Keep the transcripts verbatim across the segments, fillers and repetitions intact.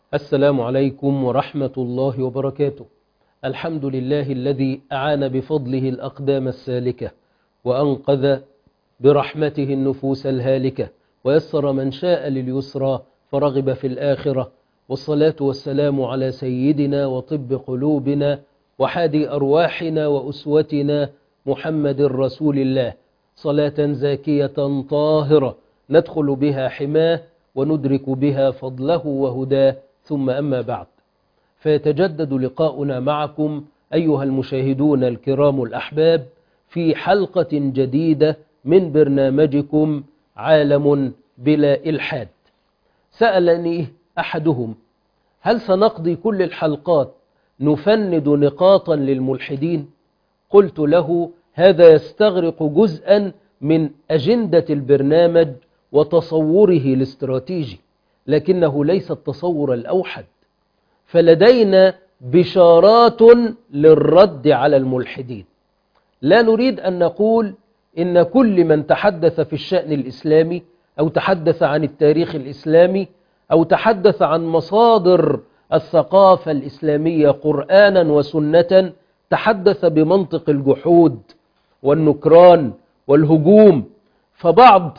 السلام عليكم ورحمة الله وبركاته. الحمد لله الذي أعان بفضله الأقدام السالكة وأنقذ برحمته النفوس الهالكة ويسر من شاء لليسرى فرغب في الآخرة، والصلاة والسلام على سيدنا وطب قلوبنا وحادي أرواحنا وأسوتنا محمد رسول الله، صلاة زاكية طاهرة ندخل بها حماه وندرك بها فضله وهداه، ثم أما بعد، فيتجدد لقاؤنا معكم أيها المشاهدون الكرام الأحباب في حلقة جديدة من برنامجكم عالم بلا إلحاد. سألني أحدهم: هل سنقضي كل الحلقات نفند نقاطا للملحدين؟ قلت له: هذا يستغرق جزءا من أجندة البرنامج وتصوره الاستراتيجي، لكنه ليس التصور الأوحد، فلدينا بشارات للرد على الملحدين. لا نريد أن نقول إن كل من تحدث في الشأن الإسلامي أو تحدث عن التاريخ الإسلامي أو تحدث عن مصادر الثقافة الإسلامية قرآنا وسنة تحدث بمنطق الجحود والنكران والهجوم. فبعض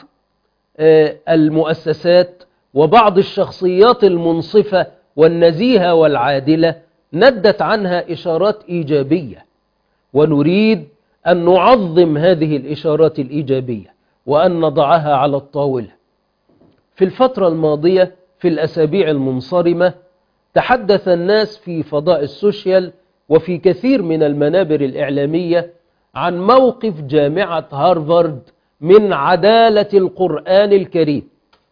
المؤسسات وبعض الشخصيات المنصفة والنزيهة والعادلة ندت عنها إشارات إيجابية، ونريد أن نعظم هذه الإشارات الإيجابية وأن نضعها على الطاولة. في الفترة الماضية في الأسابيع المنصرمة تحدث الناس في فضاء السوشيال وفي كثير من المنابر الإعلامية عن موقف جامعة هارفارد من عدالة القرآن الكريم،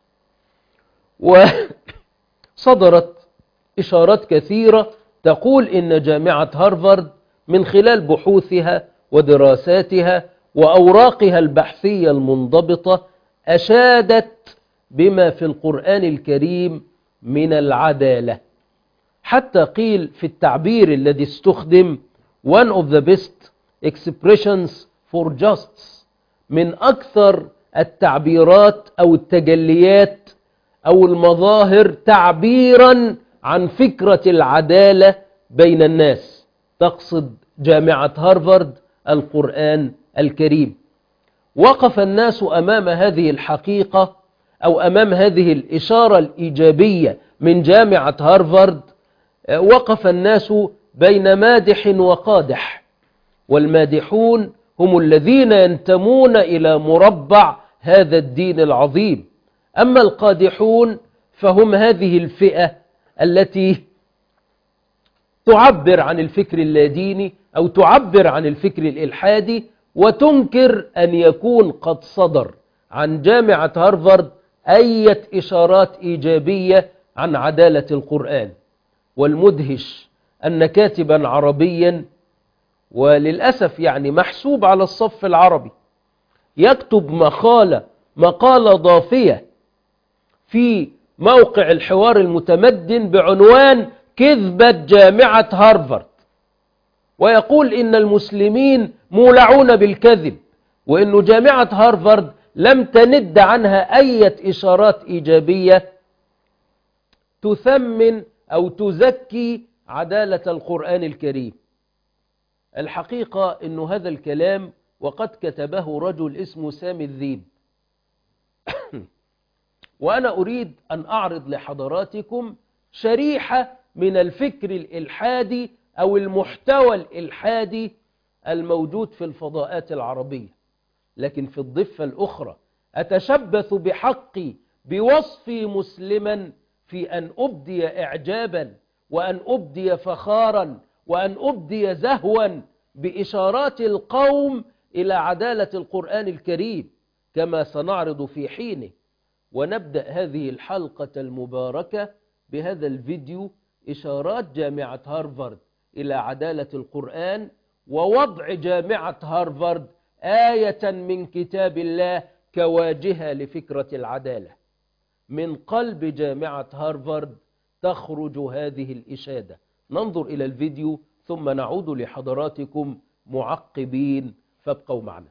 وصدرت إشارات كثيرة تقول إن جامعة هارفارد من خلال بحوثها ودراساتها وأوراقها البحثية المنضبطة أشادت بما في القرآن الكريم من العدالة، حتى قيل في التعبير الذي استخدم one of the best expressions for justice، من أكثر التعبيرات أو التجليات أو المظاهر تعبيرا عن فكرة العدالة بين الناس، تقصد جامعة هارفارد القرآن الكريم. وقف الناس أمام هذه الحقيقة أو أمام هذه الإشارة الإيجابية من جامعة هارفارد، وقف الناس بين مادح وقادح، والمادحون هم الذين ينتمون إلى مربع هذا الدين العظيم، أما القادحون فهم هذه الفئة التي تعبر عن الفكر اللاديني أو تعبر عن الفكر الإلحادي وتنكر أن يكون قد صدر عن جامعة هارفارد أي إشارات إيجابية عن عدالة القرآن. والمدهش أن كاتبا عربيا، وللأسف يعني محسوب على الصف العربي، يكتب مقالة مقالة ضافية في موقع الحوار المتمدن بعنوان كذبة جامعة هارفارد، ويقول إن المسلمين مولعون بالكذب، وإن جامعة هارفارد لم تند عنها أي إشارات إيجابية تثمن أو تزكي عدالة القرآن الكريم. الحقيقة إن هذا الكلام وقد كتبه رجل اسمه سامي الذيب، وأنا أريد أن أعرض لحضراتكم شريحة من الفكر الإلحادي أو المحتوى الإلحادي الموجود في الفضاءات العربية. لكن في الضفة الأخرى أتشبث بحقي بوصفي مسلما في أن أبدي إعجابا وأن أبدي فخارا وأن أبدي زهوا بإشارات القوم إلى عدالة القرآن الكريم كما سنعرض في حينه. ونبدأ هذه الحلقة المباركة بهذا الفيديو: إشارات جامعة هارفارد إلى عدالة القرآن، ووضع جامعة هارفارد آية من كتاب الله كواجهة لفكرة العدالة. من قلب جامعة هارفارد تخرج هذه الإشادة. ننظر إلى الفيديو ثم نعود لحضراتكم معقبين، فابقوا معنا.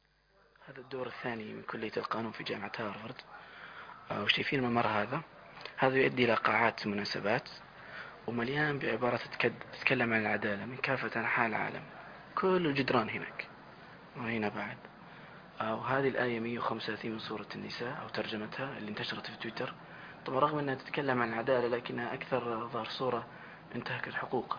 هذا الدور الثاني من كلية القانون في جامعة هارفارد، وشايفين الممر هذا هذا يؤدي إلى قاعات مناسبات ومليان بعبارات تتكلم عن العدالة من كافة أنحاء العالم، كل الجدران هناك وهنا بعد. وهذه الآية مئة وخمسة وثلاثين من سورة النساء أو ترجمتها اللي انتشرت في تويتر، طبعا رغم أنها تتكلم عن العدالة لكنها أكثر ظهر صورة انتهكت حقوقها.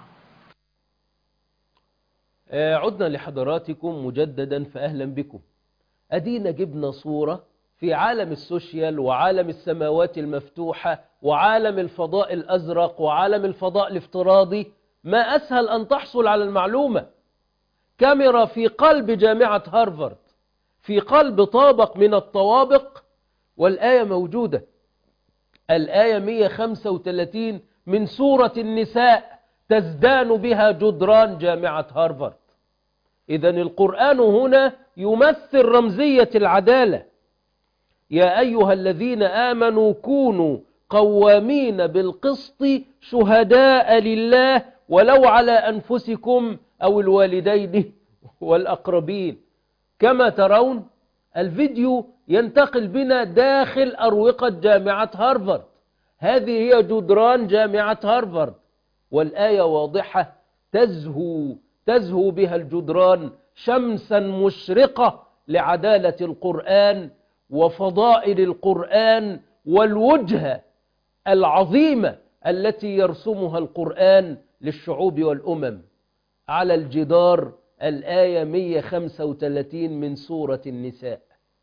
عدنا لحضراتكم مجددا فأهلا بكم. أدينا جبنا صورة في عالم السوشيال وعالم السماوات المفتوحة وعالم الفضاء الأزرق وعالم الفضاء الافتراضي. ما أسهل أن تحصل على المعلومة. كاميرا في قلب جامعة هارفارد، في قلب طابق من الطوابق، والآية موجودة. الآية مئة وخمسة وثلاثين من سورة النساء تزدان بها جدران جامعة هارفارد. إذن القرآن هنا يمثل رمزية العدالة. يا أيها الذين آمنوا كونوا قوامين بالقسط شهداء لله ولو على أنفسكم أو الوالدين والأقربين. كما ترون الفيديو ينتقل بنا داخل أروقة جامعة هارفارد. هذه هي جدران جامعة هارفارد، والآية واضحة تزهو تزهو بها الجدران شمسا مشرقة لعدالة القرآن وفضائل القرآن والوجهة العظيمة التي يرسمها القرآن للشعوب والأمم. على الجدار الآية مئة وخمسة وثلاثين من سورة النساء.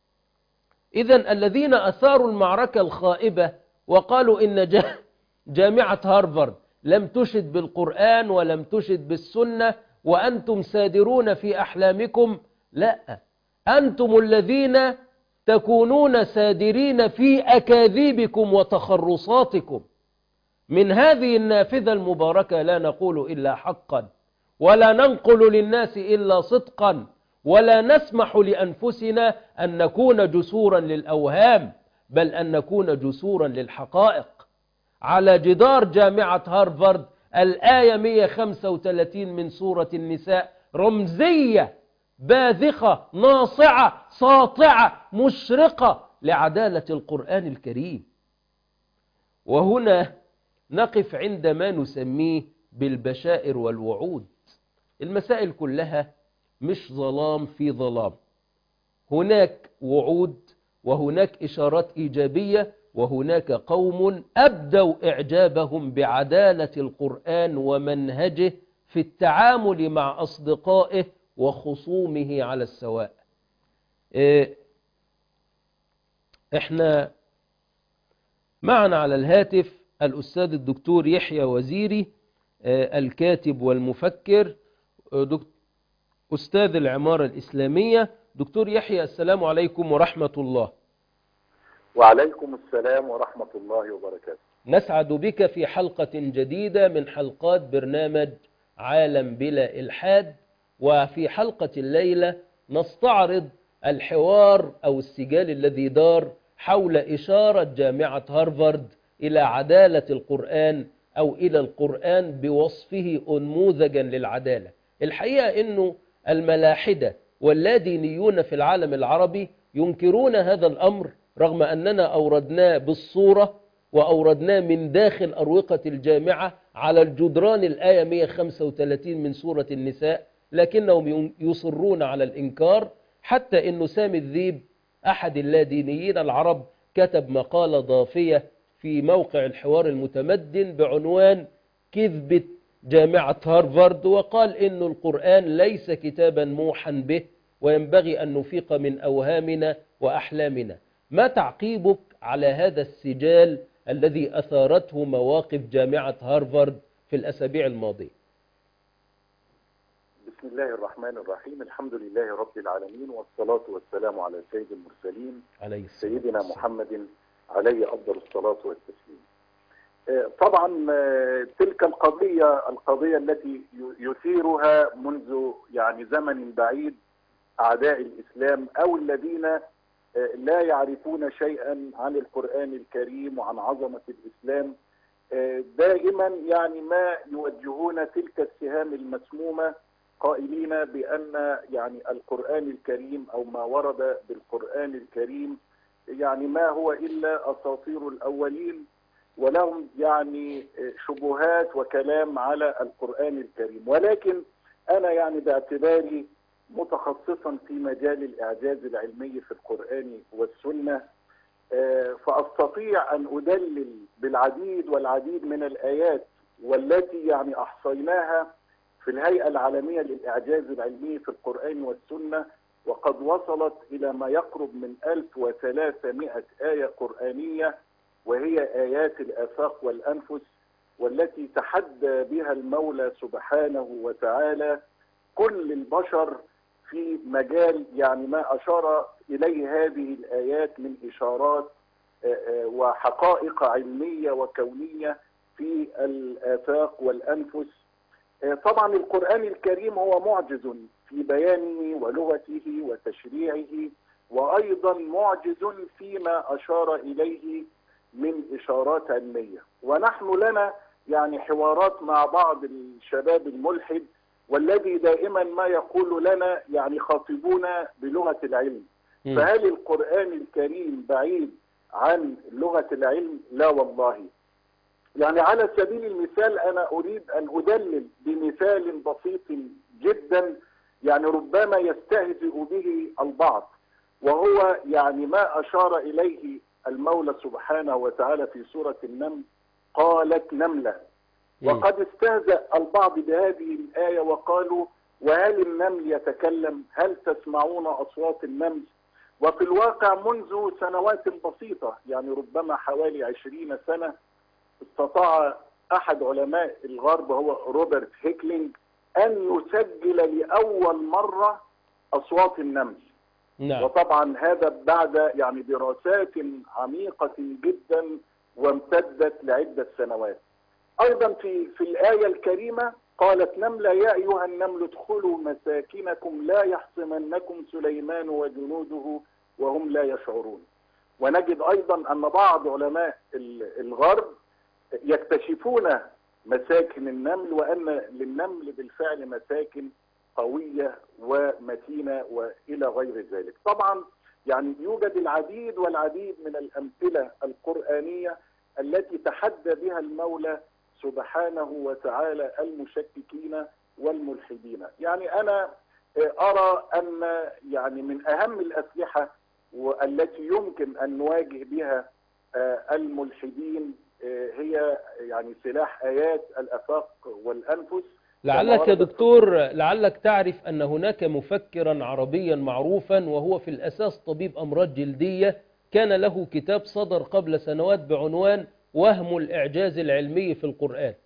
إذن الذين أثاروا المعركة الخائبة وقالوا إن جامعة هارفارد لم تشد بالقرآن ولم تشد بالسنة وأنتم سادرون في أحلامكم، لا، أنتم الذين تكونون سادرين في أكاذيبكم وتخرصاتكم. من هذه النافذة المباركة لا نقول إلا حقا، ولا ننقل للناس إلا صدقا، ولا نسمح لأنفسنا أن نكون جسورا للأوهام، بل أن نكون جسورا للحقائق. على جدار جامعة هارفارد الآية مئة وخمسة وثلاثين من سورة النساء رمزية باذخة ناصعة ساطعة مشرقة لعدالة القرآن الكريم. وهنا نقف عند ما نسميه بالبشائر والوعود. المسائل كلها مش ظلام في ظلام، هناك وعود وهناك إشارات إيجابية، وهناك قوم أبدوا إعجابهم بعدالة القرآن ومنهجه في التعامل مع أصدقائه وخصومه على السواء. احنا معنا على الهاتف الأستاذ الدكتور يحيى وزيري، الكاتب والمفكر، أستاذ العمارة الإسلامية. دكتور يحيى، السلام عليكم ورحمة الله. وعليكم السلام ورحمة الله وبركاته. نسعد بك في حلقة جديدة من حلقات برنامج عالم بلا إلحاد. وفي حلقة الليلة نستعرض الحوار أو السجال الذي دار حول إشارة جامعة هارفارد إلى عدالة القرآن أو إلى القرآن بوصفه أنموذجا للعدالة. الحقيقة أنه الملاحدة واللادينيون في العالم العربي ينكرون هذا الأمر، رغم أننا أوردناه بالصورة وأوردناه من داخل أروقة الجامعة على الجدران الآية مئة وخمسة وثلاثين من سورة النساء، لكنهم يصرون على الإنكار. حتى أن سامي الذيب أحد اللادينيين العرب كتب مقالة ضافية في موقع الحوار المتمدن بعنوان كذبة جامعة هارفارد، وقال إن القرآن ليس كتابا موحى به وينبغي أن نفيق من أوهامنا وأحلامنا. ما تعقيبك على هذا السجال الذي أثارته مواقف جامعة هارفارد في الأسابيع الماضية؟ بسم الله الرحمن الرحيم. الحمد لله رب العالمين، والصلاة والسلام على سيد المرسلين عليه سيدنا محمد عليه أفضل الصلاة والتسليم. طبعا تلك القضية القضية التي يثيرها منذ يعني زمن بعيد أعداء الإسلام أو الذين لا يعرفون شيئا عن القرآن الكريم وعن عظمة الإسلام، دائما يعني ما يوجهون تلك السهام المسمومة قائلين بأن يعني القرآن الكريم أو ما ورد بالقرآن الكريم يعني ما هو إلا أساطير الأولين، ولهم يعني شبهات وكلام على القرآن الكريم. ولكن أنا يعني باعتباري متخصصا في مجال الإعجاز العلمي في القرآن والسنة، فأستطيع أن أدلل بالعديد والعديد من الآيات والتي يعني أحصيناها في الهيئة العالمية للإعجاز العلمي في القرآن والسنة، وقد وصلت إلى ما يقرب من ألف وثلاثمائة آية قرآنية، وهي آيات الآفاق والأنفس، والتي تحدى بها المولى سبحانه وتعالى كل البشر في مجال يعني ما أشار إليه هذه الآيات من إشارات وحقائق علمية وكونية في الآفاق والأنفس. طبعا القرآن الكريم هو معجز في بيانه ولغته وتشريعه، وأيضا معجز فيما أشار إليه من إشارات علمية. ونحن لنا يعني حوارات مع بعض الشباب الملحد، والذي دائما ما يقول لنا يعني خاطبونا بلغة العلم. م. فهل القرآن الكريم بعيد عن لغة العلم؟ لا والله. يعني على سبيل المثال أنا أريد أن أدلل بمثال بسيط جدا يعني ربما يستهزئ به البعض، وهو يعني ما أشار إليه المولى سبحانه وتعالى في سورة النمل: قالت نملة. وقد استهزأ البعض بهذه الآية وقالوا: وهل النمل يتكلم؟ هل تسمعون أصوات النمل؟ وفي الواقع منذ سنوات بسيطة يعني ربما حوالي عشرين سنة استطاع أحد علماء الغرب هو روبرت هيكلينج أن يسجل لأول مرة أصوات النمل. نعم. وطبعا هذا بعد يعني دراسات عميقة جدا وامتدت لعدة سنوات. أيضا في في الآية الكريمة قالت نملة: يا أيها النمل ادخلوا مساكنكم لا يحطمنكم سليمان وجنوده وهم لا يشعرون. ونجد أيضا أن بعض علماء الغرب يكتشفون مساكن النمل، وأن للنمل بالفعل مساكن قوية ومتينة وإلى غير ذلك. طبعا يعني يوجد العديد والعديد من الأمثلة القرآنية التي تحدى بها المولى سبحانه وتعالى المشككين والملحدين. يعني أنا أرى أن يعني من أهم الأسلحة والتي يمكن أن نواجه بها الملحدين هي يعني سلاح آيات الآفاق والأنفس. لعلك يا دكتور لعلك تعرف أن هناك مفكرا عربيا معروفا وهو في الأساس طبيب أمراض جلدية، كان له كتاب صدر قبل سنوات بعنوان وهم الإعجاز العلمي في القرآن.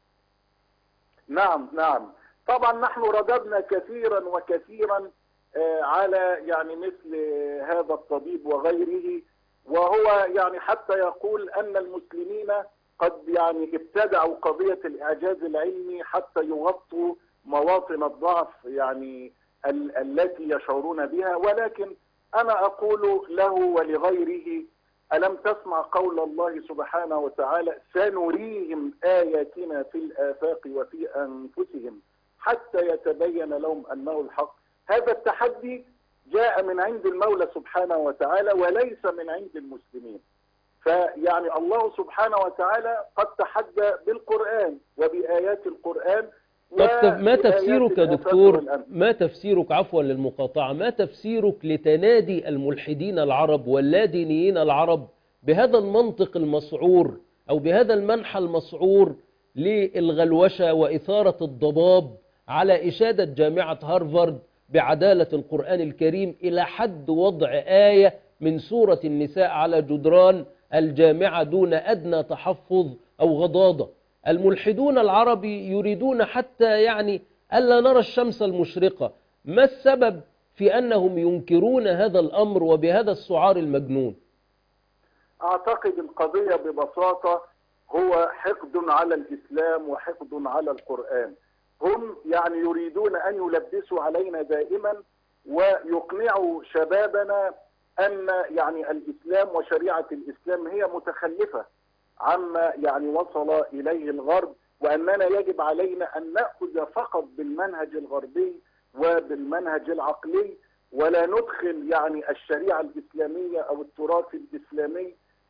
نعم نعم طبعا نحن رددنا كثيرا وكثيرا على يعني مثل هذا الطبيب وغيره، وهو يعني حتى يقول أن المسلمين قد يعني ابتدعوا قضية الإعجاز العلمي حتى يغطوا مواطن الضعف يعني ال التي يشعرون بها. ولكن أنا أقول له ولغيره: ألم تسمع قول الله سبحانه وتعالى: سنريهم آياتنا في الآفاق وفي أنفسهم حتى يتبين لهم أنه الحق. هذا التحدي جاء من عند المولى سبحانه وتعالى وليس من عند المسلمين. فيعني الله سبحانه وتعالى قد تحدى بالقرآن وبآيات القرآن. طب ما تفسيرك يا دكتور ما تفسيرك عفوا للمقاطعة ما تفسيرك لتنادي الملحدين العرب واللادينيين العرب بهذا المنطق المسعور أو بهذا المنحى المسعور للغلوشة وإثارة الضباب على إشادة جامعة هارفارد بعدالة القرآن الكريم إلى حد وضع آية من سورة النساء على جدران الجامعة دون أدنى تحفظ أو غضاضة؟ الملحدون العرب يريدون حتى يعني ألا نرى الشمس المشرقة. ما السبب في أنهم ينكرون هذا الأمر وبهذا السعار المجنون؟ أعتقد القضية ببساطة هو حقد على الإسلام وحقد على القرآن. هم يعني يريدون أن يلبسوا علينا دائما ويقنعوا شبابنا أن يعني الإسلام وشريعة الإسلام هي متخلفة عما يعني وصل إليه الغرب، وأننا يجب علينا أن نأخذ فقط بالمنهج الغربي وبالمنهج العقلي، ولا ندخل يعني الشريعة الإسلامية أو التراث الإسلامي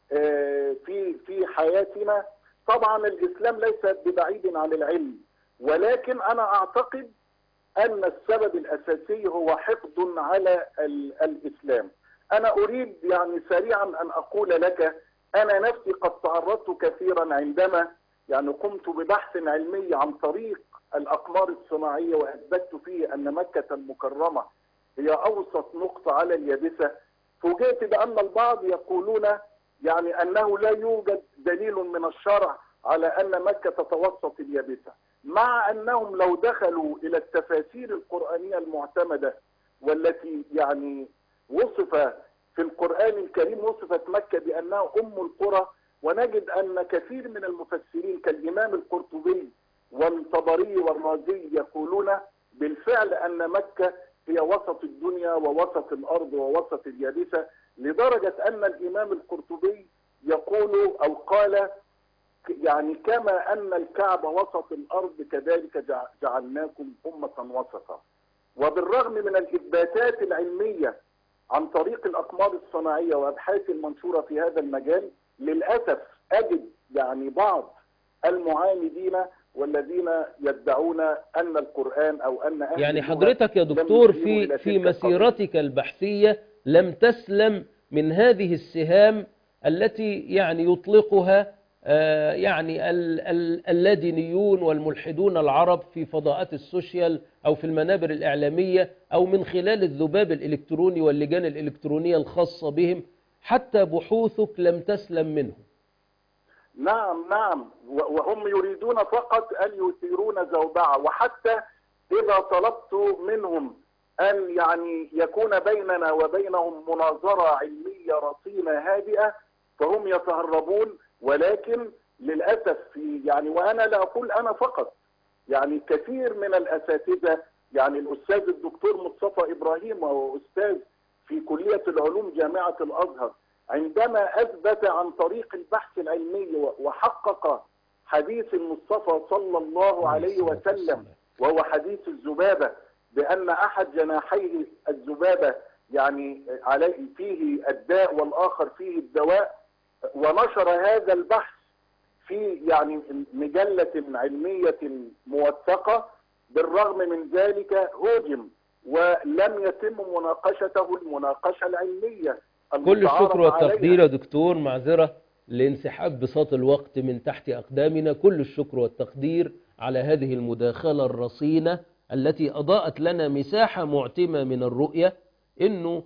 في في حياتنا. طبعا الإسلام ليس ببعيد عن العلم، ولكن أنا أعتقد أن السبب الأساسي هو حقد على الإسلام. أنا أريد يعني سريعا أن أقول لك أنا نفسي قد تعرضت كثيرا عندما يعني قمت ببحث علمي عن طريق الأقمار الصناعية، وأثبتت فيه أن مكة المكرمة هي أوسط نقطة على اليابسة. فوجئت بأن البعض يقولون يعني أنه لا يوجد دليل من الشرع على أن مكة تتوسط اليابسة، مع أنهم لو دخلوا إلى التفاسير القرآنية المعتمدة والتي يعني وصف في القرآن الكريم وصفت مكة بأنها أم القرى، ونجد أن كثير من المفسرين كالإمام القرطبي والطبري والرازي يقولون بالفعل أن مكة هي وسط الدنيا ووسط الأرض ووسط اليابسة، لدرجة أن الإمام القرطبي يقول أو قال يعني كما أن الكعبة وسط الأرض كذلك جعلناكم أمة وسطا. وبالرغم من الإثباتات العلمية عن طريق الأقمار الصناعية وأبحاث المنشورة في هذا المجال، للأسف أجد يعني بعض المعاندين والذين يدعون أن القرآن أو أن أهل يعني حضرتك يا دكتور في في مسيرتك البحثية لم تسلم من هذه السهام التي يعني يطلقها آه يعني ال ال اللادينيون والملحدون العرب في فضاءات السوشيال أو في المنابر الإعلامية أو من خلال الذباب الإلكتروني واللجان الإلكترونية الخاصة بهم، حتى بحوثك لم تسلم منه. نعم نعم، وهم يريدون فقط أن يثيرون زوبعة، وحتى إذا طلبت منهم أن يعني يكون بيننا وبينهم مناظرة علمية رصينة هادئة فهم يتهربون. ولكن للأسف في يعني وأنا لا أقول أنا فقط، يعني كثير من الأساتذة، يعني الأستاذ الدكتور مصطفى إبراهيم وهو أستاذ في كلية العلوم جامعة الأزهر، عندما أثبت عن طريق البحث العلمي وحقق حديث المصطفى صلى الله عليه وسلم وهو حديث الذبابة بأن أحد جناحيه الذبابة يعني عليه فيه الداء والآخر فيه الدواء، ونشر هذا البحث في يعني مجلة علمية موثقة، بالرغم من ذلك هوجم ولم يتم مناقشته المناقشة العلمية. كل الشكر والتقدير يا دكتور، معذرة لانسحاب بساط الوقت من تحت أقدامنا، كل الشكر والتقدير على هذه المداخلة الرصينة التي أضاءت لنا مساحة معتمة من الرؤية إنه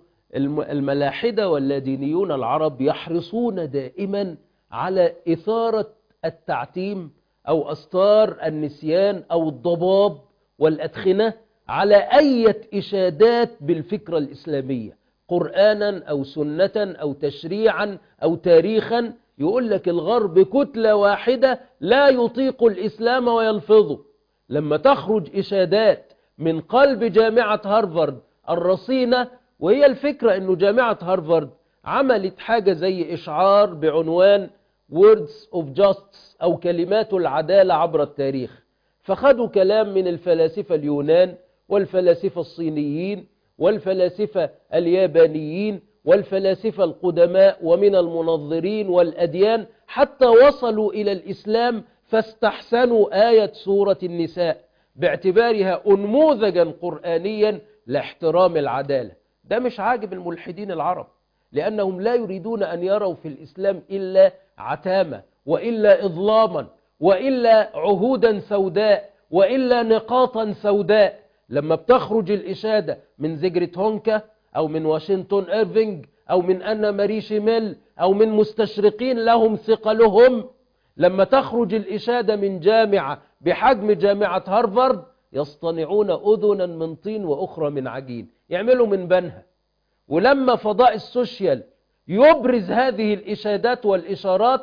الملاحدة واللادينيون العرب يحرصون دائما على إثارة التعتيم أو أستار النسيان أو الضباب والأدخنة على أي إشادات بالفكرة الإسلامية، قرآنا أو سنة أو تشريعا أو تاريخا. يقول لك الغرب كتلة واحدة لا يطيق الإسلام ويلفظه. لما تخرج إشادات من قلب جامعة هارفارد الرصينة، وهي الفكرة أنه جامعة هارفارد عملت حاجة زي إشعار بعنوان Words of Justice أو كلمات العدالة عبر التاريخ، فخدوا كلام من الفلاسفة اليونان والفلاسفة الصينيين والفلاسفة اليابانيين والفلاسفة القدماء ومن المنظرين والأديان حتى وصلوا إلى الإسلام، فاستحسنوا آية سورة النساء باعتبارها أنموذجا قرآنيا لاحترام العدالة. ده مش عاجب الملحدين العرب، لأنهم لا يريدون أن يروا في الإسلام إلا عتامة وإلا إظلاما وإلا عهودا سوداء وإلا نقاطا سوداء. لما بتخرج الإشادة من زيجرت هونكا أو من واشنطن إيرفينج أو من أنا ماري شيميل أو من مستشرقين لهم ثقلهم، لما تخرج الإشادة من جامعة بحجم جامعة هارفارد، يصطنعون أذنا من طين وأخرى من عجين، يعملوا من بنها. ولما فضاء السوشيال يبرز هذه الإشادات والإشارات،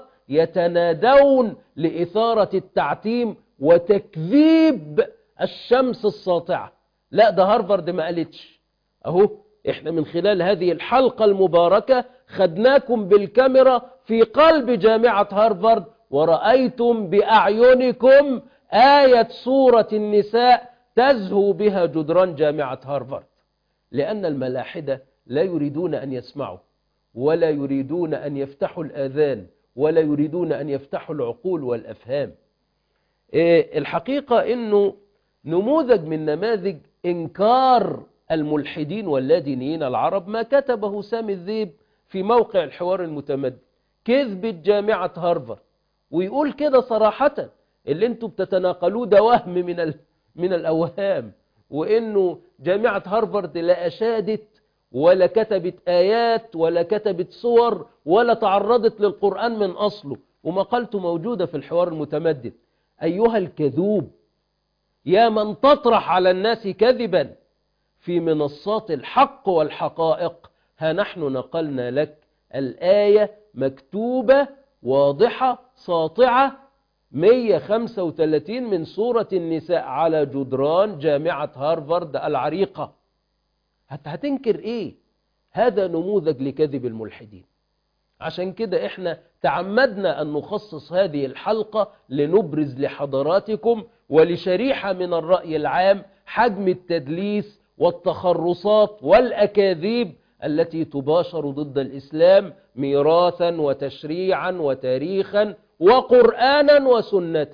يتنادون لإثارة التعتيم وتكذيب الشمس الساطعة. لا، ده هارفارد ما قالتش. أهو إحنا من خلال هذه الحلقة المباركة خدناكم بالكاميرا في قلب جامعة هارفارد، ورأيتم بأعينكم آية سورة النساء تزهو بها جدران جامعة هارفارد. لأن الملاحدة لا يريدون أن يسمعوا، ولا يريدون أن يفتحوا الآذان ولا يريدون أن يفتحوا العقول والأفهام. الحقيقة أنه نموذج من نماذج إنكار الملحدين واللادينيين العرب ما كتبه سامي الذيب في موقع الحوار المتمدد، كذبة جامعة هارفارد، ويقول كده صراحة اللي انتوا بتتناقلوه ده وهم من ال... من الأوهام، وإنه جامعة هارفارد لا أشادت ولا كتبت آيات ولا كتبت صور ولا تعرضت للقرآن من أصله، ومقالته موجودة في الحوار المتمدد. أيها الكذوب يا من تطرح على الناس كذبا في منصات الحق والحقائق، ها نحن نقلنا لك الآية مكتوبة واضحة ساطعة مئة وخمسة وثلاثين من سورة النساء على جدران جامعة هارفارد العريقة. هتنكر ايه؟ هذا نموذج لكذب الملحدين. عشان كده احنا تعمدنا ان نخصص هذه الحلقة لنبرز لحضراتكم ولشريحة من الرأي العام حجم التدليس والتخرصات والأكاذيب التي تباشر ضد الإسلام ميراثا وتشريعا وتاريخا وقرآنا وسنة.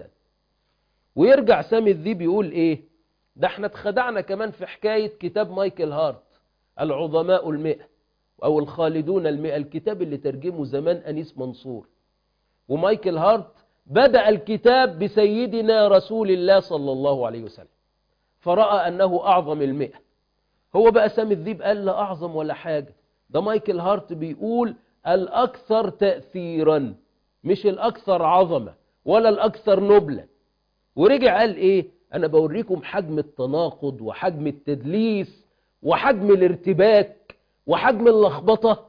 ويرجع سامي الذيب يقول ايه؟ ده احنا اتخدعنا كمان في حكاية كتاب مايكل هارت العظماء المئة أو الخالدون المئة، الكتاب اللي ترجمه زمان أنيس منصور. ومايكل هارت بدأ الكتاب بسيدنا رسول الله صلى الله عليه وسلم، فرأى أنه أعظم المئة. هو بقى سامي الذيب قال لا أعظم ولا حاجة، ده مايكل هارت بيقول الأكثر تأثيرا مش الأكثر عظمة ولا الأكثر نبلا. ورجع قال إيه؟ أنا بوريكم حجم التناقض وحجم التدليس وحجم الارتباك وحجم اللخبطة.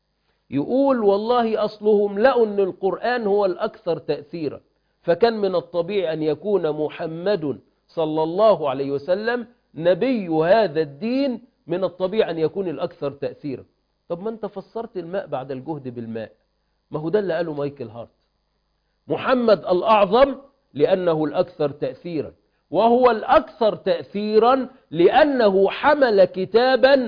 يقول والله أصلهم لقوا أن القرآن هو الأكثر تأثيرا، فكان من الطبيعي أن يكون محمد صلى الله عليه وسلم نبي هذا الدين، من الطبيعي أن يكون الأكثر تأثيرا. طب ما أنت فسرت الماء بعد الجهد بالماء، ما هو ده اللي قاله مايكل هارت. محمد الأعظم لأنه الأكثر تأثيرا، وهو الأكثر تأثيرا لأنه حمل كتابا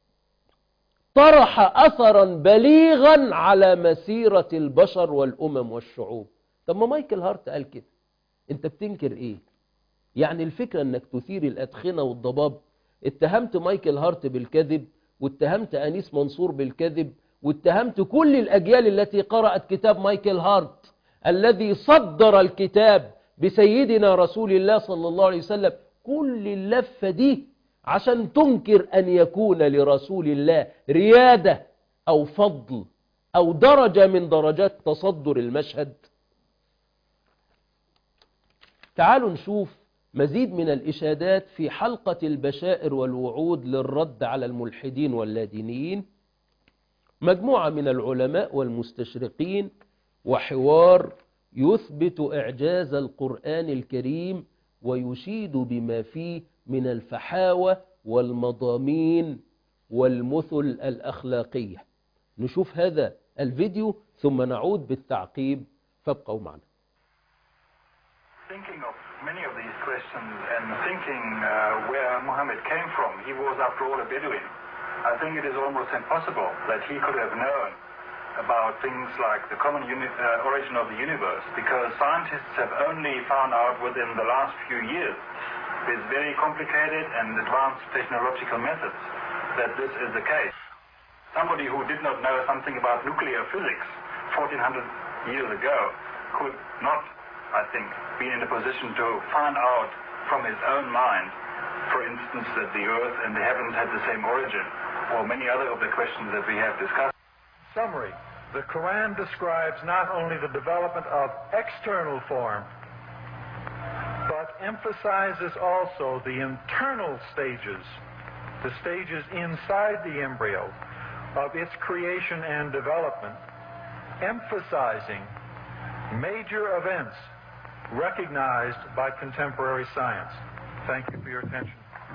طرح أثرا بليغا على مسيرة البشر والأمم والشعوب. طب ما مايكل هارت قال كده، انت بتنكر ايه؟ يعني الفكرة انك تثير الأدخنة والضباب. اتهمت مايكل هارت بالكذب، واتهمت أنيس منصور بالكذب، واتهمت كل الأجيال التي قرأت كتاب مايكل هارت الذي صدر الكتاب بسيدنا رسول الله صلى الله عليه وسلم. كل اللفة دي عشان تنكر أن يكون لرسول الله ريادة أو فضل أو درجة من درجات تصدر المشهد. تعالوا نشوف مزيد من الإشادات في حلقة البشائر والوعود للرد على الملحدين واللادينيين. مجموعة من العلماء والمستشرقين وحوار يثبت إعجاز القرآن الكريم ويشيد بما فيه من الفحاوة والمضامين والمثل الأخلاقية. نشوف هذا الفيديو ثم نعود بالتعقيب، فابقوا معنا. Thinking of many of these questions and thinking uh, where Muhammad came from, he was after all a Bedouin. I think it is almost impossible that he could have known about things like the common uni uh, origin of the universe, because scientists have only found out within the last few years with very complicated and advanced technological methods that this is the case. Somebody who did not know something about nuclear physics fourteen hundred years ago could not, I think, be in a position to find out from his own mind, for instance, that the earth and the heavens had the same origin, or many other of the questions that we have discussed. Summary. The Quran describes not only the development of external form, but emphasizes also the internal stages, the stages inside the embryo of its creation and development, emphasizing major events recognized by contemporary science. Thank you for your attention.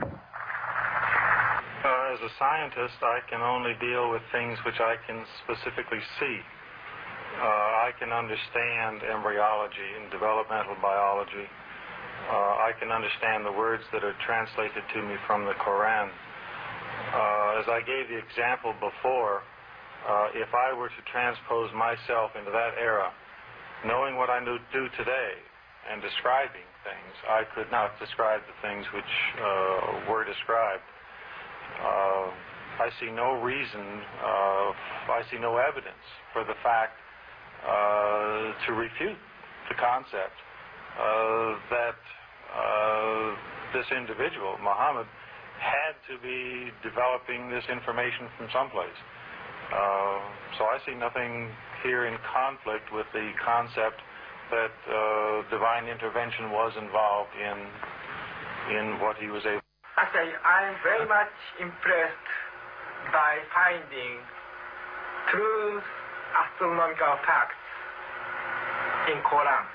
Uh, as a scientist, I can only deal with things which I can specifically see. Uh, I can understand embryology and developmental biology. Uh, I can understand the words that are translated to me from the Quran. Uh, as I gave the example before, uh, if I were to transpose myself into that era, knowing what I knew, do today and describing things, I could not describe the things which uh, were described. Uh, I see no reason, uh, I see no evidence for the fact uh, to refute the concept uh, that uh, this individual, Muhammad, had to be developing this information from someplace. Uh, so I see nothing here in conflict with the concept that uh, divine intervention was involved in in what he was able. Actually, I am very much impressed by finding true astronomical facts in Quran.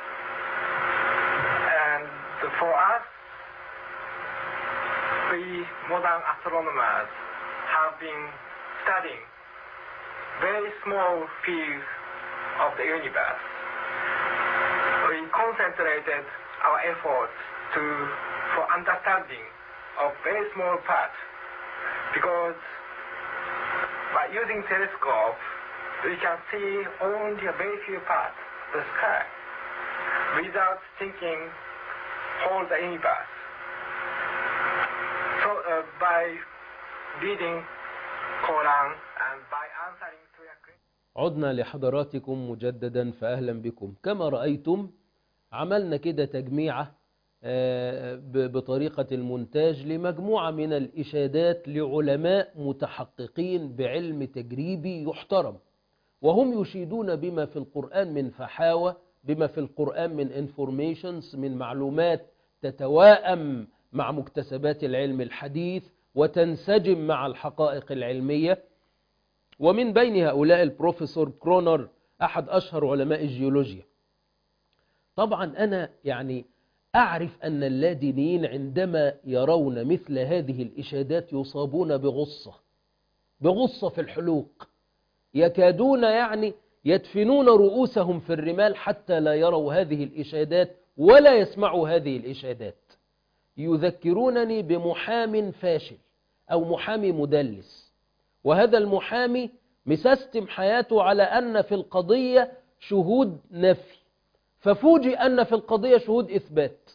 And for us, we modern astronomers have been studying very small fields of the universe. We concentrated our efforts to for understanding of very small parts, because by using telescope we can see only a very few parts of the sky without thinking whole the universe. So uh, by reading Quran and by answering to your question. عدنا لحضراتكم مجددا فأهلا بكم. كما رأيتم عملنا كده تجميعة بطريقة المونتاج لمجموعة من الإشادات لعلماء متحققين بعلم تجريبي يحترم، وهم يشيدون بما في القرآن من فحاوة، بما في القرآن من انفورميشنز، من معلومات تتواءم مع مكتسبات العلم الحديث وتنسجم مع الحقائق العلمية. ومن بين هؤلاء البروفيسور كرونر أحد أشهر علماء الجيولوجيا. طبعا أنا يعني أعرف أن اللادينيين عندما يرون مثل هذه الإشادات يصابون بغصة بغصة في الحلوق، يكادون يعني يدفنون رؤوسهم في الرمال حتى لا يروا هذه الإشادات ولا يسمعوا هذه الإشادات. يذكرونني بمحام فاشل أو محامي مدلس، وهذا المحامي مسستم حياته على أن في القضية شهود نفي، ففوجئ أن في القضية شهود إثبات،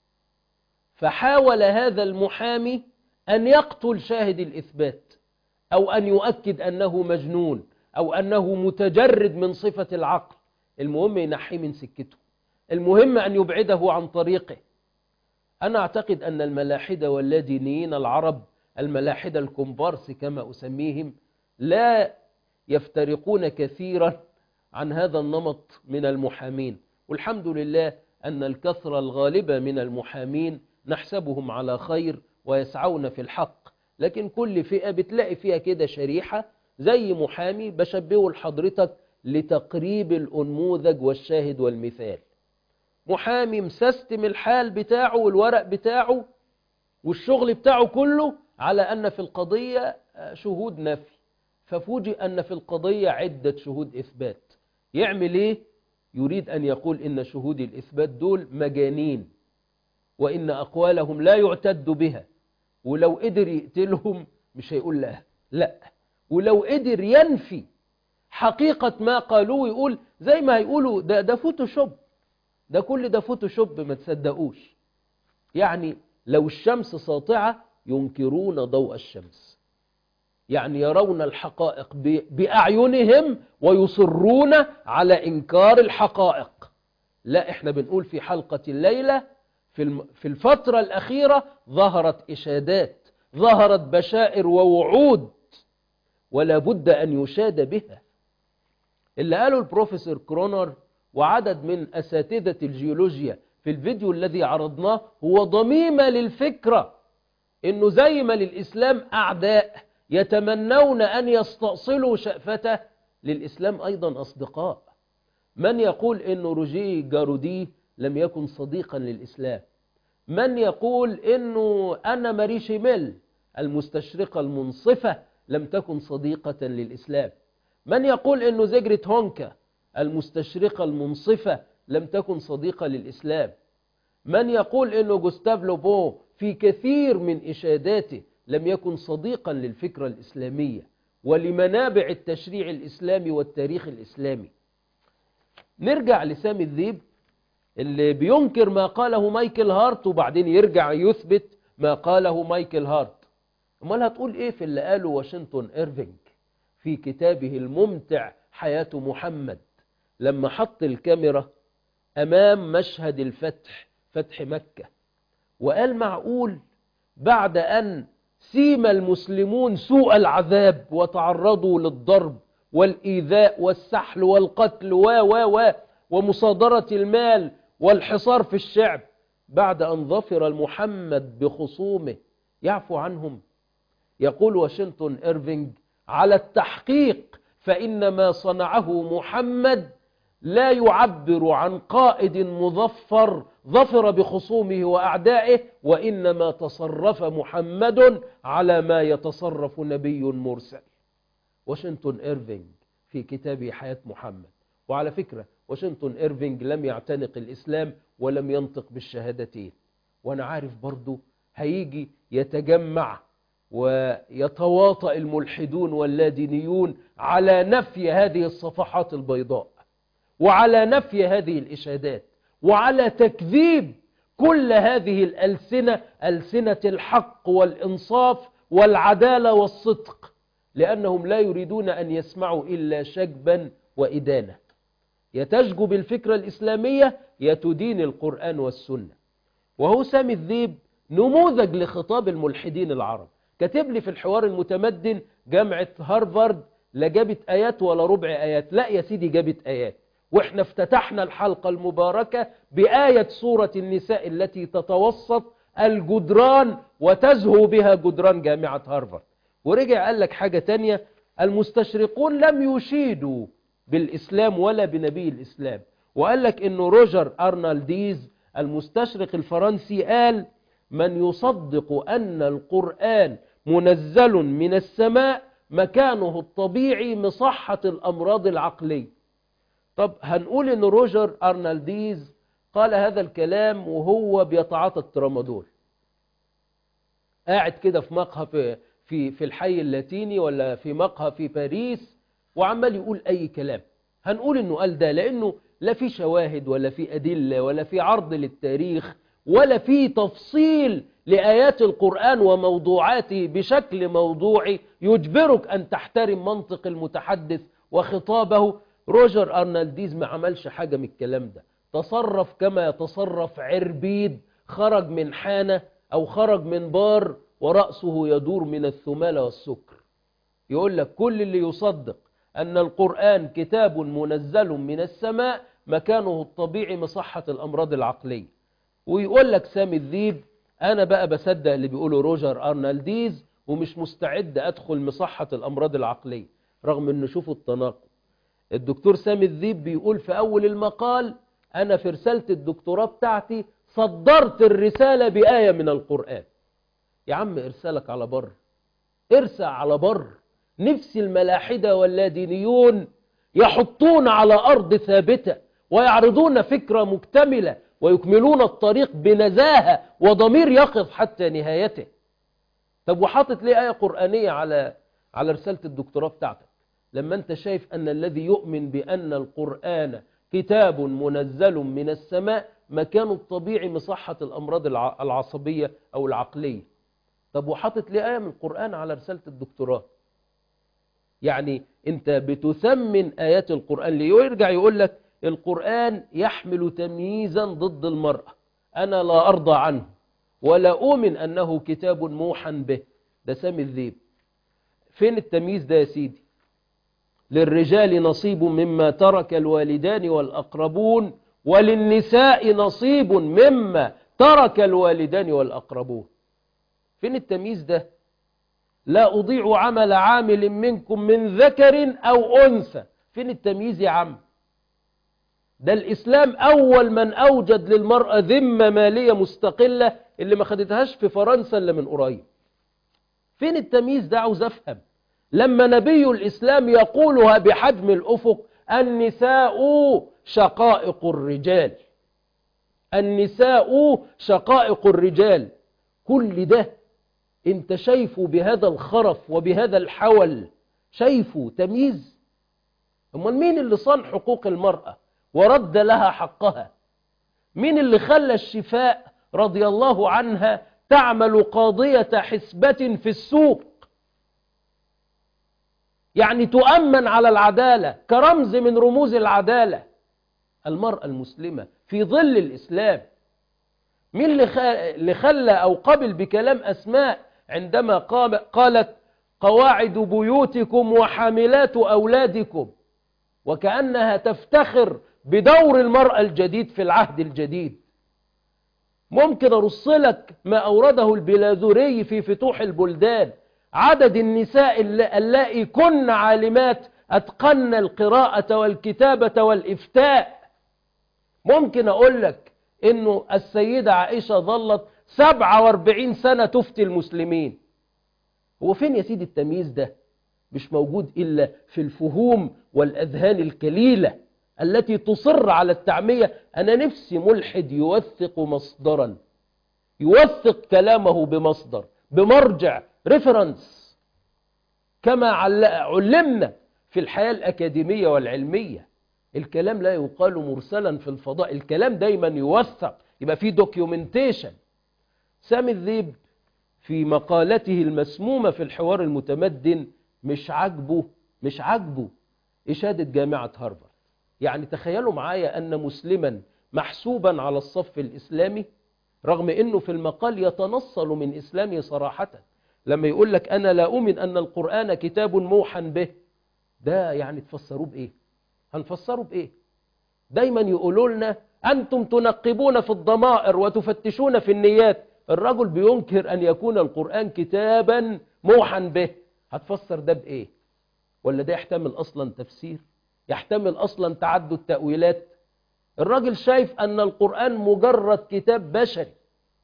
فحاول هذا المحامي أن يقتل شاهد الإثبات أو أن يؤكد أنه مجنون أو أنه متجرد من صفة العقل. المهم ينحيه من سكته، المهم أن يبعده عن طريقه. أنا أعتقد أن الملاحدة واللادينيين العرب، الملاحدة الكومبارس كما أسميهم، لا يفترقون كثيرا عن هذا النمط من المحامين، والحمد لله أن الكثرة الغالبة من المحامين نحسبهم على خير ويسعون في الحق، لكن كل فئة بتلاقي فيها كده شريحة زي محامي بشبهه لحضرتك لتقريب الأنموذج والشاهد والمثال. محامي مسستم الحال بتاعه والورق بتاعه والشغل بتاعه كله على أن في القضية شهود نفي، ففوجئ أن في القضية عدة شهود إثبات. يعمل إيه؟ يريد أن يقول إن شهود الإثبات دول مجانين وإن أقوالهم لا يعتد بها، ولو قدر يقتلهم مش هيقول لا لا، ولو قدر ينفي حقيقة ما قالوه يقول زي ما هيقولوا ده ده فوتوشوب، ده كل ده فوتوشوب ما تصدقوش. يعني لو الشمس ساطعة ينكرون ضوء الشمس، يعني يرون الحقائق بأعينهم ويصرون على إنكار الحقائق. لا، احنا بنقول في حلقة الليلة في الفترة الأخيرة ظهرت إشادات، ظهرت بشائر ووعود ولا بد أن يشاد بها. اللي قاله البروفيسور كرونر وعدد من أساتذة الجيولوجيا في الفيديو الذي عرضناه هو ضميمة للفكرة إنه زي ما للإسلام أعداء يتمنون أن يستأصلوا شأفته، للإسلام أيضا أصدقاء. من يقول إنه روجيه جارودي لم يكن صديقا للإسلام؟ من يقول إنه أنا ماري شيميل المستشرقة المنصفة لم تكن صديقة للإسلام؟ من يقول إنه زيجريت هونكا المستشرقة المنصفة لم تكن صديقة للإسلام؟ من يقول إنه جوستاف لوبو في كثير من إشاداته لم يكن صديقا للفكرة الإسلامية؟ ولمنابع التشريع الإسلامي والتاريخ الإسلامي. نرجع لسامي الذيب اللي بينكر ما قاله مايكل هارت وبعدين يرجع يثبت ما قاله مايكل هارت. امال هتقول ايه في اللي قاله واشنطن إيرفينج في كتابه الممتع حياة محمد، لما حط الكاميرا امام مشهد الفتح، فتح مكة، وقال معقول بعد ان سيم المسلمون سوء العذاب وتعرضوا للضرب والإيذاء والسحل والقتل و و و ومصادرة المال والحصار في الشعب، بعد أن ظفر محمد بخصومه يعفو عنهم؟ يقول واشنطن إيرفينج على التحقيق فإن ما صنعه محمد لا يعبر عن قائد مظفر ظفر بخصومه وأعدائه، وإنما تصرف محمد على ما يتصرف نبي مرسل. واشنطن إيرفينج في كتابه حياة محمد. وعلى فكرة واشنطن إيرفينج لم يعتنق الإسلام ولم ينطق بالشهادتين، وأنا عارف برضو هيجي يتجمع ويتواطأ الملحدون واللادينيون على نفي هذه الصفحات البيضاء، وعلى نفي هذه الإشادات، وعلى تكذيب كل هذه الألسنة، ألسنة الحق والإنصاف والعدالة والصدق، لأنهم لا يريدون أن يسمعوا إلا شجبا وإدانة. يتشجب الفكرة الإسلامية يتدين القرآن والسنة. وهو سامي الذيب نموذج لخطاب الملحدين العرب. كتب لي في الحوار المتمدن جامعة هارفارد لا جابت آيات ولا ربع آيات، لا يا سيدي جابت آيات. وإحنا افتتحنا الحلقة المباركة بآية سورة النساء التي تتوسط الجدران وتزهو بها جدران جامعة هارفارد. ورجع قال لك حاجة تانية، المستشرقون لم يشيدوا بالإسلام ولا بنبي الإسلام. وقال لك إنه روجر أرنالديز المستشرق الفرنسي قال من يصدق أن القرآن منزل من السماء مكانه الطبيعي مصحة الأمراض العقلية. طب هنقول إن روجر أرنالديز قال هذا الكلام وهو بيتعاطى الترامادول، قاعد كده في مقهى في في في الحي اللاتيني ولا في مقهى في باريس وعمال يقول أي كلام. هنقول إنه قال ده لأنه لا في شواهد ولا في أدلة ولا في عرض للتاريخ ولا في تفصيل لآيات القرآن وموضوعاته بشكل موضوعي يجبرك أن تحترم منطق المتحدث وخطابه. روجر أرنالديز ما عملش حاجة من الكلام ده، تصرف كما يتصرف عربيد خرج من حانة أو خرج من بار ورأسه يدور من الثمالة والسكر. يقول لك كل اللي يصدق أن القرآن كتاب منزل من السماء مكانه الطبيعي مصحة الأمراض العقلية. ويقول لك سامي الذيب أنا بقى بصدق اللي بيقوله روجر أرنالديز ومش مستعد أدخل مصحة الأمراض العقلية، رغم أنه شوفوا التناقض. الدكتور سامي الذيب بيقول في أول المقال أنا في رسالة الدكتوراه بتاعتي صدرت الرسالة بآية من القرآن. يا عم ارسلك على بر، ارسى على بر. نفس الملاحدة واللادينيون يحطون على أرض ثابتة ويعرضون فكرة مكتملة ويكملون الطريق بنزاهة وضمير يقظ حتى نهايته. طب وحاطط ليه آية قرآنية على على رسالة الدكتوراه بتاعتك لما أنت شايف أن الذي يؤمن بأن القرآن كتاب منزل من السماء مكانه الطبيعي مصحة الأمراض العصبية أو العقلية؟ طب وحاطط ليه آية من القرآن على رسالة الدكتوراه؟ يعني أنت بتثمن آيات القرآن ليه؟ ويرجع يقول لك القرآن يحمل تمييزا ضد المرأة، أنا لا أرضى عنه ولا أؤمن أنه كتاب موحى به. ده سامي الذيب. فين التمييز ده يا سيدي؟ للرجال نصيب مما ترك الوالدان والأقربون وللنساء نصيب مما ترك الوالدان والأقربون. فين التمييز ده؟ لا أضيع عمل عامل منكم من ذكر أو أنثى. فين التمييز يا عم؟ ده الإسلام أول من أوجد للمرأة ذمة مالية مستقلة اللي ما خدتهاش في فرنسا إلا من قريب. فين التمييز ده؟ عاوز أفهم. لما نبي الإسلام يقولها بحجم الأفق النساء شقائق الرجال، النساء شقائق الرجال، كل ده انت شايفه بهذا الخرف وبهذا الحول شايفه تمييز؟ أمال مين اللي صان حقوق المرأة ورد لها حقها؟ مين اللي خلى الشفاء رضي الله عنها تعمل قاضية حسبة في السوق، يعني تؤمن على العدالة كرمز من رموز العدالة؟ المرأة المسلمة في ظل الإسلام. مين اللي خلى أو قبل بكلام أسماء عندما قالت قواعد بيوتكم وحاملات أولادكم، وكأنها تفتخر بدور المرأة الجديد في العهد الجديد. ممكن أرسلك ما أورده البلاذوري في فتوح البلدان، عدد النساء اللائي كن عالمات أتقن القراءة والكتابة والإفتاء. ممكن أقول لك إنه السيدة عائشة ظلت سبعة واربعين سنة تفتي المسلمين. هو فين يا سيدي التمييز ده؟ مش موجود إلا في الفهوم والأذهان الكليلة التي تصر على التعمية. أنا نفسي ملحد يوثق مصدرا، يوثق كلامه بمصدر بمرجع ريفرنس، كما علمنا في الحياة الأكاديمية والعلمية. الكلام لا يقال مرسلا في الفضاء، الكلام دايما يوثق، يبقى فيه دوكيومنتيشن. سامي الذيب في مقالته المسمومة في الحوار المتمدن مش عاجبه مش عاجبه إشادة جامعة هارفارد. يعني تخيلوا معايا أن مسلما محسوبا على الصف الإسلامي، رغم أنه في المقال يتنصل من إسلامه صراحة، لما يقول لك أنا لا أؤمن أن القرآن كتاب موحى به. ده يعني تفسروه بإيه؟ هنفسره بإيه؟ دايما يقولوا لنا أنتم تنقبون في الضمائر وتفتشون في النيات. الرجل بينكر أن يكون القرآن كتابا موحى به، هتفسر ده بإيه؟ ولا ده يحتمل أصلا تفسير؟ يحتمل أصلا تعدد تأويلات؟ الراجل شايف أن القرآن مجرد كتاب بشري،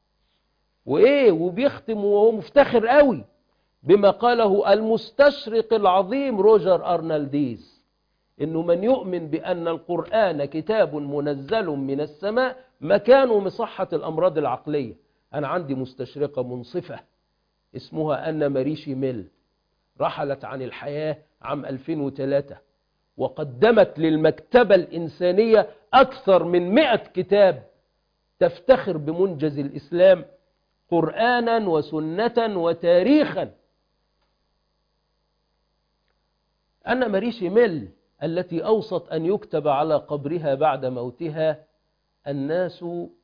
وإيه وبيختم وهو مفتخر قوي بما قاله المستشرق العظيم روجر أرنالديز، إنه من يؤمن بأن القرآن كتاب منزل من السماء مكانه مصحة الأمراض العقلية. أنا عندي مستشرقة منصفة اسمها أنا ماري شيميل، رحلت عن الحياة عام ألفين وثلاثة، وقدمت للمكتبة الإنسانية أكثر من مئة كتاب تفتخر بمنجز الإسلام قرآنا وسنة وتاريخا. أنا ماري شيميل التي أوصت أن يكتب على قبرها بعد موتها الناس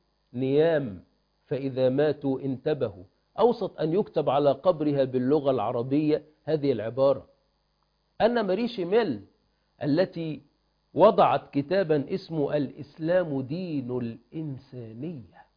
نيام فإذا ماتوا انتبهوا، أوصت أن يكتب على قبرها باللغة العربية هذه العبارة. أنا ماري شيميل التي وضعت كتابا اسمه الإسلام دين الإنسانية.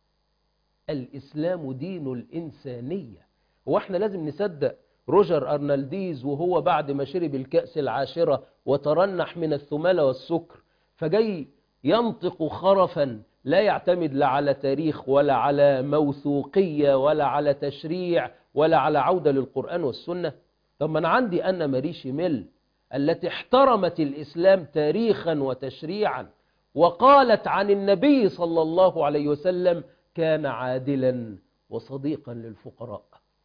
الإسلام دين الإنسانية. وإحنا لازم نصدق روجر أرنالديز وهو بعد ما شرب الكأس العاشرة وترنح من الثمالة والسكر، فجاي ينطق خرفا لا يعتمد لا على تاريخ ولا على موثوقية ولا على تشريع ولا على عودة للقرآن والسنة. طب ما أنا عندي أنا ماري شيميل التي احترمت الإسلام تاريخا وتشريعا، وقالت عن النبي صلى الله عليه وسلم كان عادلا وصديقا للفقراء.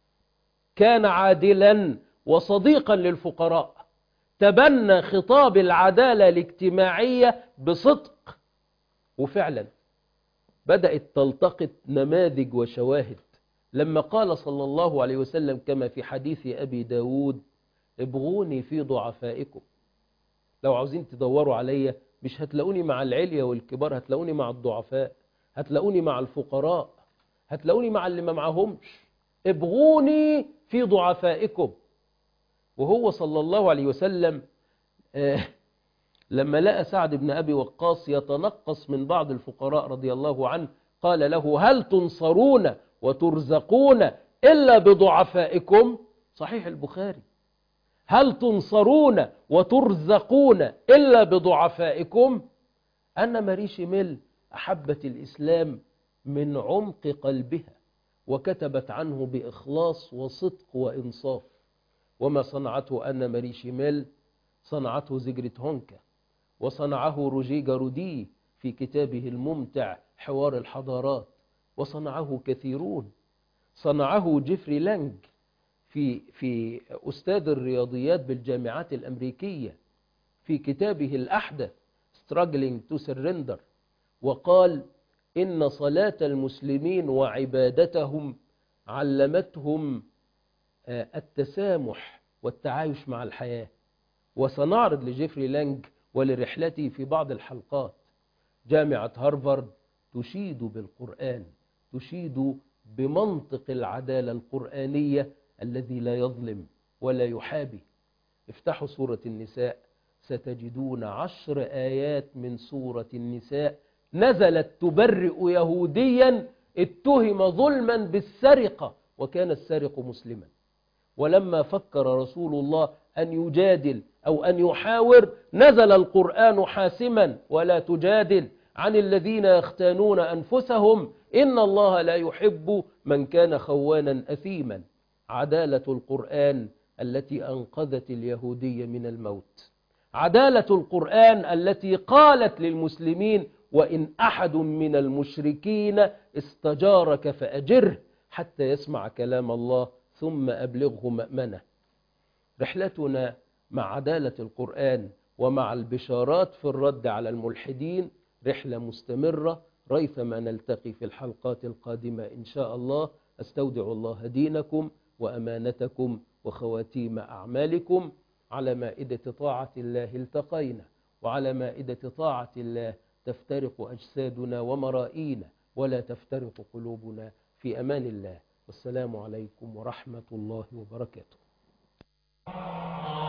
كان عادلا وصديقا للفقراء، تبنى خطاب العدالة الاجتماعية بصدق، وفعلا بدأت تلتقط نماذج وشواهد لما قال صلى الله عليه وسلم كما في حديث أبي داود ابغوني في ضعفائكم. لو عاوزين تدوروا عليا مش هتلاقوني مع العليا والكبار، هتلاقوني مع الضعفاء، هتلاقوني مع الفقراء، هتلاقوني مع اللي ما معهمش. ابغوني في ضعفائكم. وهو صلى الله عليه وسلم آه لما لقى سعد بن أبي وقاص يتنقص من بعض الفقراء رضي الله عنه قال له هل تنصرون وترزقون إلا بضعفائكم؟ صحيح البخاري. هل تنصرون وترزقون إلا بضعفائكم؟ أنا ماري شيميل أحبت الإسلام من عمق قلبها، وكتبت عنه بإخلاص وصدق وإنصاف. وما صنعته أنا ماري شيميل صنعته زيجريت هونكا، وصنعه روجي جارودي في كتابه الممتع حوار الحضارات، وصنعه كثيرون. صنعه جيفري لانج في في أستاذ الرياضيات بالجامعات الأمريكية في كتابه الأحدث Struggling to Surrender، وقال إن صلاة المسلمين وعبادتهم علمتهم التسامح والتعايش مع الحياة. وسنعرض لجيفري لانج ولرحلته في بعض الحلقات. جامعة هارفارد تشيد بالقرآن، تشيد بمنطق العدالة القرآنية الذي لا يظلم ولا يحابي. افتحوا سورة النساء ستجدون عشر آيات من سورة النساء نزلت تبرئ يهوديا اتهم ظلما بالسرقة وكان السارق مسلما. ولما فكر رسول الله أن يجادل أو أن يحاور نزل القرآن حاسما: ولا تجادل عن الذين يختانون أنفسهم إن الله لا يحب من كان خوانا أثيما. عدالة القرآن التي أنقذت اليهودية من الموت، عدالة القرآن التي قالت للمسلمين: وإن أحد من المشركين استجارك فأجره حتى يسمع كلام الله ثم أبلغه مأمنه. رحلتنا مع عدالة القرآن ومع البشارات في الرد على الملحدين رحلة مستمرة ريثما نلتقي في الحلقات القادمة إن شاء الله. أستودع الله دينكم وأمانتكم وخواتيم أعمالكم. على مائدة طاعة الله التقينا، وعلى مائدة طاعة الله تفترق أجسادنا ومرائينا ولا تفترق قلوبنا. في أمان الله، والسلام عليكم ورحمة الله وبركاته.